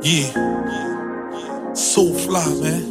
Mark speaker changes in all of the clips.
Speaker 1: Yeah, so fly, man.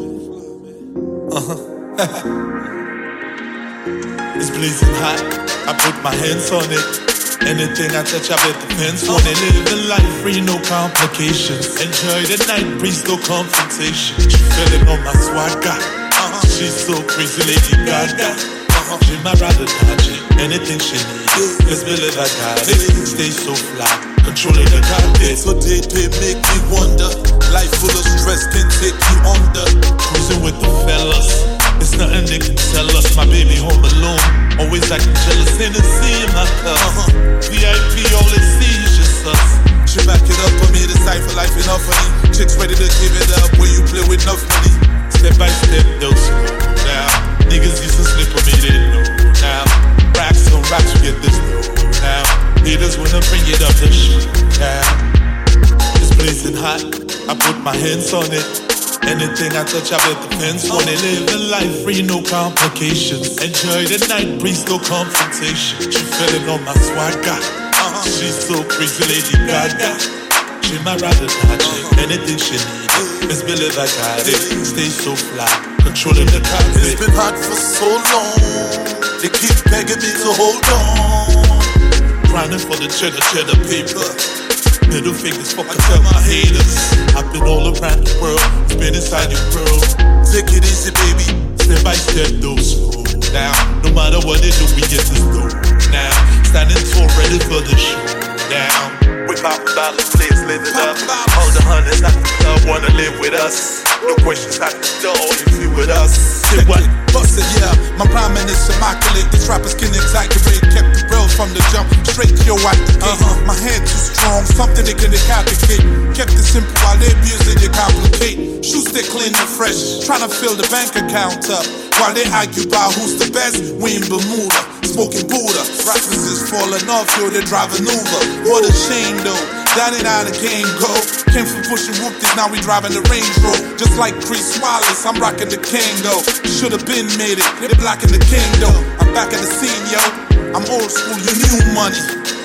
Speaker 1: It's blazing hot, I put my hands on it. Anything I touch, I bet the fence on it. Living life free, no complications. Enjoy the night breeze, no confrontation. She feeling on my swagger. She's so crazy, Lady Gaga. She might rather dodge it, anything she needs. Let's build it, I got it. Stay so fly, controlling the cockpit.
Speaker 2: So they make me wonder. Life full of stress can take you under.
Speaker 1: Cruising with the fellas, it's nothing they can tell us. My baby home alone, always acting jealous. Hennessy in my cup. VIP, all they see is just us.
Speaker 2: She back it up for me, the cypher life enough honey. Chicks ready to give it up when you play with enough money.
Speaker 1: Step by step, they'll slow down. Niggas used to slip on me, they know now. Racks on racks, we get this know now. Haters wanna bring it up to shit down. It's blazing hot, I put my hands on it. Anything I touch, I bet the fence on it. Living life free, no complications. Enjoy the night breeze, no confrontation. She feeling on my swagger. She's so crazy, Lady Gaga. She might rather dodge it, anything she needs. Let's build it, I got it. Stay so fly, controlling the cockpit.
Speaker 2: It's been hot for so long, they keep begging me to hold on.
Speaker 1: Grinding for the cheddar paper. Middle fingers, fuck, I tell my haters. I've been all around the world, it's been inside your world.
Speaker 2: Take it easy, baby.
Speaker 1: Step by step, those slow down. No matter what they do, we get this dough now. Standing tall, ready for the showdown. We pop dollars, please live it up. All the hunters at the club wanna live with us. No questions at the door if you with us. Say what?
Speaker 2: Bust it, yeah. My rhyming is immaculate. These rappers can exaggerate. Kept the real from the jump, straight to your at the gate. My head too strong, something they can decapicate. Kept it simple while they abuse it, they complicate. Shoes stay clean and fresh, trying to fill the bank account up. While they argue about who's the best, we in Bermuda, smoking Buddha. Rappers is falling off, yo, they driving Uber. What a shame though, that ain't how the game go. Came from pushing whoopties, now we driving the Range Rover. Just like Chris Wallace, I'm rocking the Kango. Should've been made it, they blocking the Kingdom. I'm back at the scene, yo. I'm old school, you new money.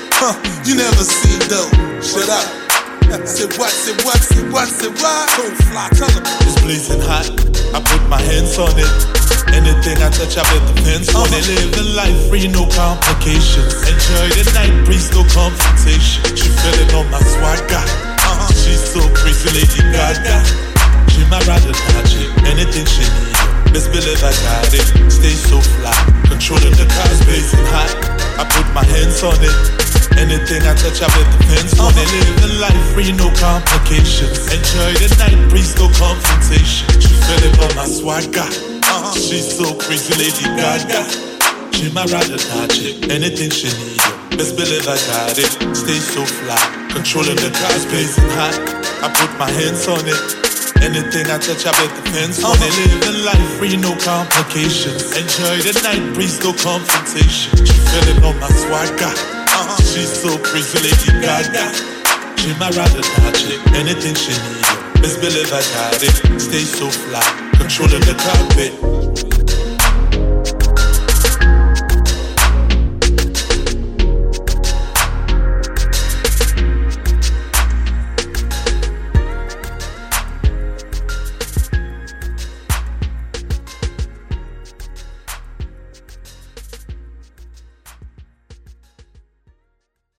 Speaker 2: You never seen though. Shut up. Say what, say what, say what, say what. So fly, tell them.
Speaker 1: It's blazing hot, I put my hands on it. Anything I touch, I bet the fence on it. Living life free, no complications. Enjoy the night breeze, no confrontation. She feeling on my swagger. She's so crazy, Lady Gaga. She might rather dodge it, anything she needs. Let's build it, I got it. Stay so fly, controlling the cars, blazing hot. I put my hands on it. Anything I touch, I bet the fence on it. Living life free, no complications. Enjoy the night breeze, no confrontation. She feeling on my swagger. She's so crazy, Lady Gaga. She might rather dodge it, anything she needs. Let's build it, I got it. Stay so fly, controlling the cars, blazing hot. I put my hands on it. Anything I touch, I bet the fence on it. Living life free, no complications. Enjoy the night breeze, no confrontation. She feeling on my swagger. She's so crazy, Lady Gaga. She might rather dodge it, anything she needs. Let's build it, I got it. Stay so fly, controlling the cockpit.